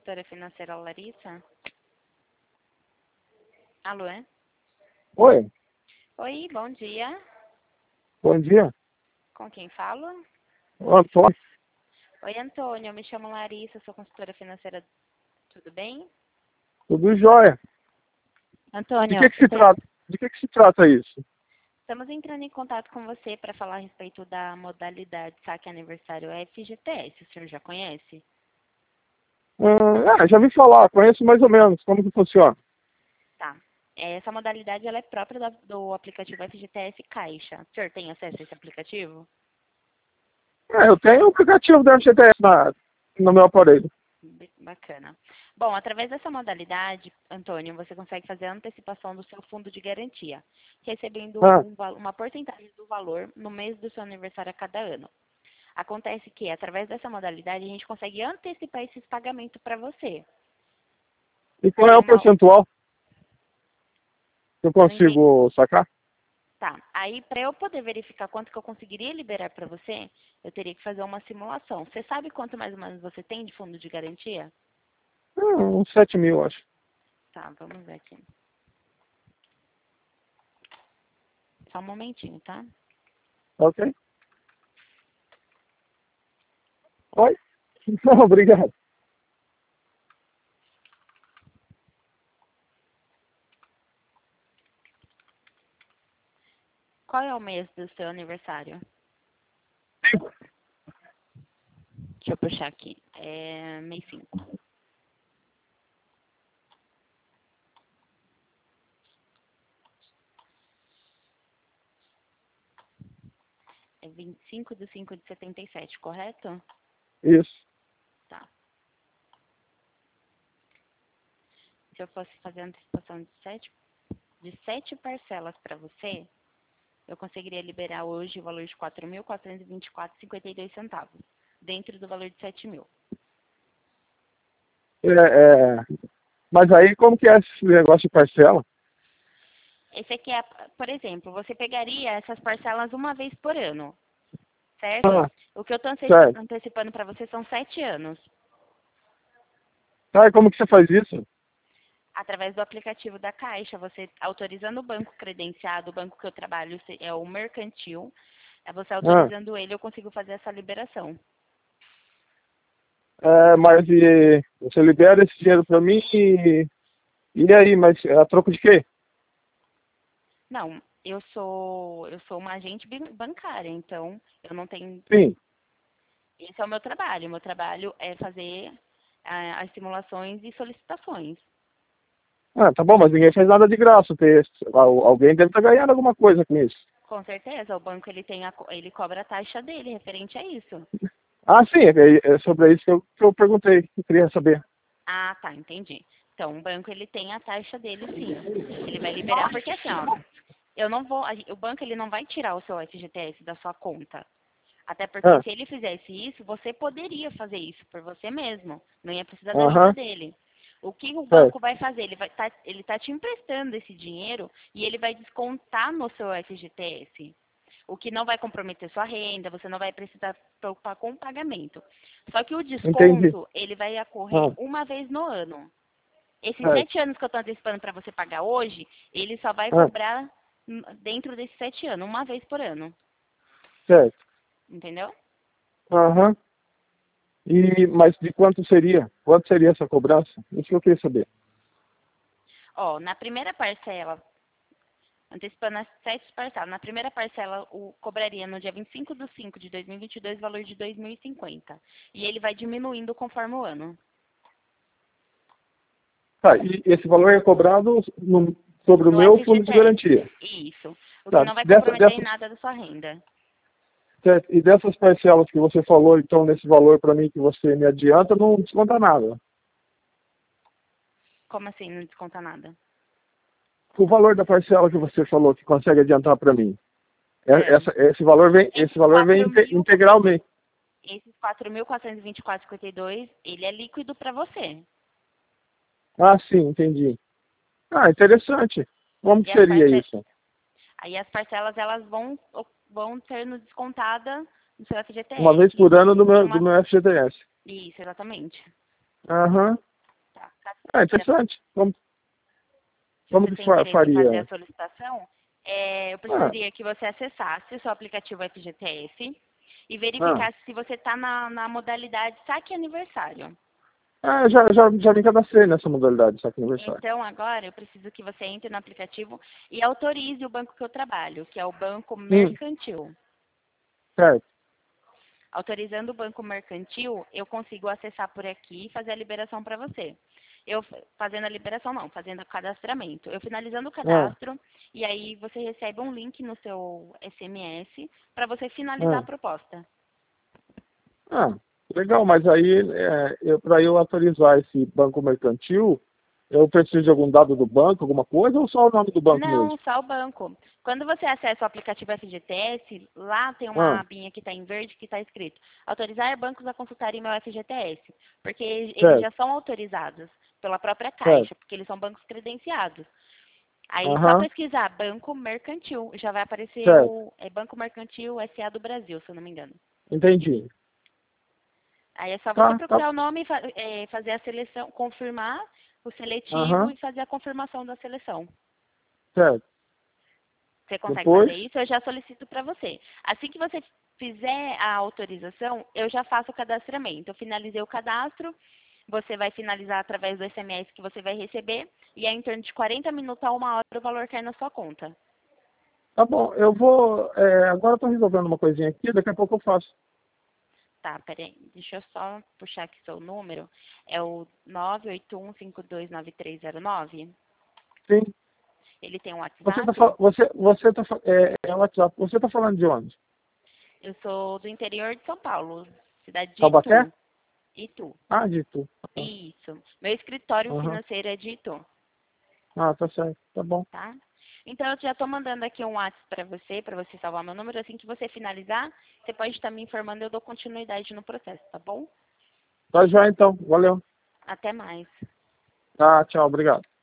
consultora financeira Larissa? Alô, é? Oi, Oi, bom dia. bom dia. Com quem falo? Ô, Antônio, Oi, Antônio, eu me chamo Larissa, sou consultora financeira. Tudo bem? tudo jóia. De Antônio, que se trata? De que se trata isso? estamos entrando em contato com você para falar a respeito da modalidade saque aniversário FGTS. O senhor já conhece? Já vi falar, conheço mais ou menos como que funciona. Tá. Essa modalidade ela é própria do aplicativo FGTS Caixa. O senhor tem acesso a esse aplicativo? Eu tenho o aplicativo da FGTS no meu aparelho. Bacana. Bom, através dessa modalidade, Antônio, você consegue fazer a antecipação do seu fundo de garantia, recebendo Ah, uma porcentagem do valor no mês do seu aniversário a cada ano. Acontece que, através dessa modalidade, a gente consegue antecipar esses pagamentos para você. e qual é Tem o uma... percentual que eu Não entendi. consigo sacar? Tá. Aí, para eu poder verificar quanto que eu conseguiria liberar para você, eu teria que fazer uma simulação. Você sabe quanto mais ou menos você tem de fundo de garantia? Uns 7 mil, acho. Tá, vamos ver aqui. Só um momentinho, tá? Ok? Oi? Não, obrigado. Qual é o mês do seu aniversário? Deixa eu puxar aqui. É mês 5. É 25/5/77, correto? Isso. Tá. Se eu fosse fazer a antecipação de sete parcelas para você, eu conseguiria liberar hoje o valor de 4.424,52 dentro do valor de 7 mil. É, é, mas aí, como que é esse negócio de parcela? Esse aqui é, por exemplo, você pegaria essas parcelas uma vez por ano, certo? Ah, O que eu estou certo. antecipando para você são 7 anos, Ah, e como que você faz isso? através do aplicativo da Caixa, você autorizando o banco credenciado, o banco que eu trabalho é o Mercantil, você Ah, autorizando ele, eu consigo fazer essa liberação. mas você libera esse dinheiro para mim e aí, mas a troco de quê? Não, eu sou uma agente bancária, então eu não tenho. Sim. Esse é o meu trabalho. O meu trabalho é fazer as simulações e solicitações. Ah, tá bom, mas ninguém faz nada de graça. Alguém deve estar ganhando alguma coisa com isso. Com certeza, o banco ele tem ele cobra a taxa dele referente a isso. Ah, sim, é sobre isso que eu perguntei, que eu queria saber. Ah, tá, entendi. Então, o banco ele tem a taxa dele, sim. Ele vai liberar porque assim, ó, eu não vou, o banco ele não vai tirar o seu FGTS da sua conta. Até porque Ah, se ele fizesse isso, você poderia fazer isso por você mesmo. Não ia precisar da ajuda aham, dele. O que o certo. banco vai fazer? Ele tá te emprestando esse dinheiro e ele vai descontar no seu FGTS. O que não vai comprometer sua renda, você não vai precisar preocupar com o pagamento. Só que o Entendi. desconto, ele vai ocorrer Ah, uma vez no ano. Esses certo. 7 anos que eu estou antecipando para você pagar hoje, ele só vai Ah, cobrar dentro desses 7 anos, uma vez por ano. certo. Entendeu? Aham. Mas de quanto seria? Quanto seria essa cobrança? Isso que eu queria saber. Ó, na primeira parcela, antecipando as 7 parcelas, na primeira parcela cobraria no dia 25/5/2022 valor de 2.050. E ele vai diminuindo conforme o ano. Tá, e esse valor é cobrado sobre o No meu fundo de FGTS. garantia. Isso. O que Tá, não vai comprometer em nada da sua renda. certo. E dessas parcelas que você falou, então, nesse valor para mim que você me adianta, não desconta nada. Como assim, não desconta nada? O valor da parcela que você falou que consegue adiantar para mim, É. esse Esses valor vem 4 mil, integralmente. esses 4.424,52, ele é líquido para você. Ah, sim, entendi. Ah, interessante. Como E que seria isso? aí as parcelas elas vão sendo descontadas no seu Uma vez FGTS. por ano do E meu, do uma meu FGTS. Isso, exatamente. Aham. Ah, interessante. Se Como você que tem interesse em fazer a faria? solicitação, eu Ah, precisaria que você acessasse o seu aplicativo FGTS e ah. verificasse se você está na modalidade saque aniversário. Ah, já me cadastrei nessa modalidade, saque aniversário. Então, agora, eu preciso que você entre no aplicativo e autorize o banco que eu trabalho, que é o Banco Sim, Mercantil. certo. Autorizando o banco mercantil, eu consigo acessar por aqui e fazer a liberação para você. Eu fazendo a liberação não, fazendo o cadastramento. Eu finalizando o Ah, cadastro e aí você recebe um link no seu SMS para você finalizar a ah. proposta. Ah, legal, mas aí, para eu autorizar esse banco mercantil, eu preciso de algum dado do banco, alguma coisa, ou só o nome do banco Não, mesmo? só o banco. Quando você acessa o aplicativo FGTS, lá tem uma Ah, abinha que está em verde que está escrito autorizar bancos a consultarem meu FGTS, porque eles certo, já são autorizados pela própria certo. Caixa, porque eles são bancos credenciados. Aí só Aham, pesquisar Banco Mercantil, já vai aparecer certo. o Banco Mercantil SA do Brasil, se eu não me engano. Entendi. Aí é só você Tá, tá. procurar o nome, fazer a seleção, confirmar o seletivo Aham, e fazer a confirmação da seleção. certo. Você consegue Depois, fazer isso? Eu já solicito para você. Assim que você fizer a autorização, eu já faço o cadastramento. Eu finalizei o cadastro, você vai finalizar através do SMS que você vai receber e aí, em torno de 40 minutos a 1 hora o valor cai na sua conta. tá bom, eu vou. Agora eu tô resolvendo uma coisinha aqui, daqui a pouco eu faço. Tá, peraí. Deixa eu só puxar aqui seu número. É o 981529309. Sim. Ele tem um Você tá, WhatsApp? você tá, é WhatsApp. Você tá falando de onde? Eu sou do interior de São Paulo, cidade de Taubaté? Itu. Itu. Ah, de tu. Isso. Meu escritório Aham. financeiro é de Itu, Ah, tá certo. Tá bom. tá? Então eu já estou mandando aqui um WhatsApp para você salvar meu número. Assim que você finalizar, você pode estar me informando, eu dou continuidade no processo, tá bom? Tá já então. Valeu. Até mais. Tá, tchau, obrigado.